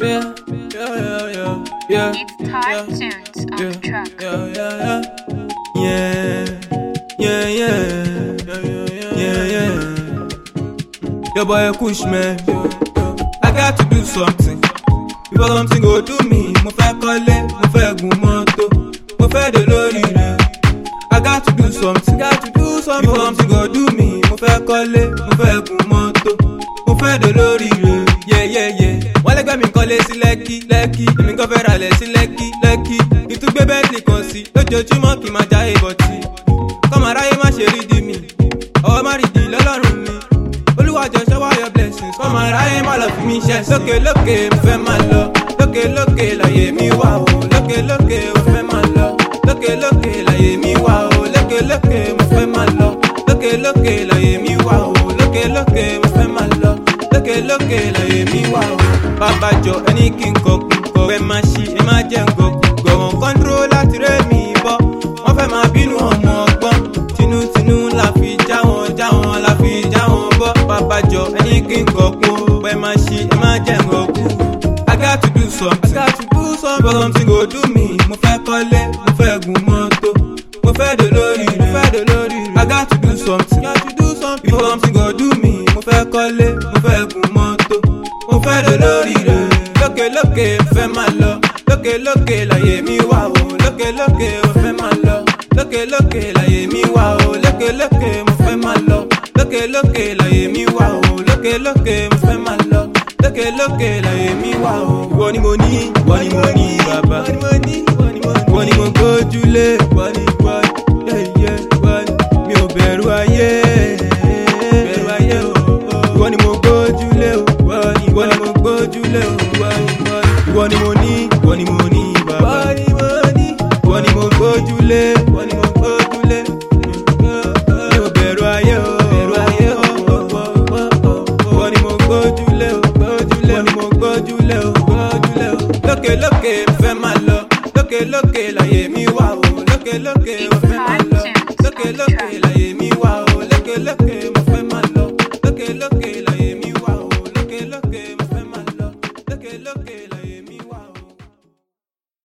Yeah, yeah. It's Hard Tunes on the track. Yeah. Your boy Kush, man. I got to do something. Before something go do me, mo fẹ́ kọ́lé, mo fẹ́ gun mọ́tò, mo fẹ́ dolóríire. I got to do something. Before something go do me, mo fẹ́ kọ́lé, mo fẹ́ gun mọ́tò, mo fẹ́ dolóríire. Wọ́n lẹ́gbẹ́ mi kọ́lé sí Lẹ́kí, èmi kan fẹ́ ralẹ̀ sí Lẹ́kí. Ìtúgbé bẹ́ẹ̀lì kan sí, lójoojúmọ́ kì í máa jáde bọ̀tì. Kọ́mọ aráyé má ṣe rí di mi, ọwọ́ má rí di lọ́lọ́run mi. Olúwàjọ shower your blessings, kọ́mọ aráyé má lọ fi mí ṣẹ̀. Lókè mo fẹ́ máa lọ, lókè láyé mi wà o. Lókè mo fẹ́ máa lọ, lókè láyé mi wà o. Lókè mo fẹ́ máa lọ, lókè láyé mi wà o. Lókè mo fẹ́ máa lọ, lókè láyé mi wà o. Bàbá jọ ẹni kí n kọkùn kọ ẹ má ṣí ẹ má jẹ́ ngọkùn. Gọ̀wọ̀n kọ́ńdúró láti rẹ́ mi bọ́, wọ́n fẹ́ máa bínú ọmọ ọgbọ́n. Tinútinú la fi já wọn la fi já wọn bọ́. Bàbá jọ ẹni kí n kọkùn kọ ẹ má ṣí ẹ má jẹ́ ngọkùn. I got to do something. Before something go do me, mo fẹ́ kọ́lé, mo fẹ́ gun mọ́tò, mo fẹ́ dolóríire. I got to do something. Before something go do me, mo fẹ́ kọ́lé, mo fẹ́ gun mọ́tò, mo fẹ́ dolóríire. Lókè mo fẹ́ máa lọ, lókè láyé mi wà o. Lókè mo fẹ́ máa lọ, lókè láyé mi wà o. Lókè mo fẹ́ máa lọ, lókè láyé mi wà o. Lókè mo fẹ́ máa lọ, lókè láyé mi wà o. Ìwọ ni mo ní bàbá, ìwọ ni mo gbójúlé, mi ò bẹ̀rù ayé o. Ìwọ ni mo gbójúlé o, ìwọ ni mo gbójúlé o. Ìwọ ni mo ní bàbá, ìwọ ni mo gbójúlé, mi ò bẹ̀rù ayé o. Ìwọ ni mo gbójúlé o, ìwọ ni mo gbójúlé o. Lókè mo fẹ́ máa lọ, lókè láyé mi wà o. Lókè mo fẹ́ máa lọ, lókè láyé mi wà o.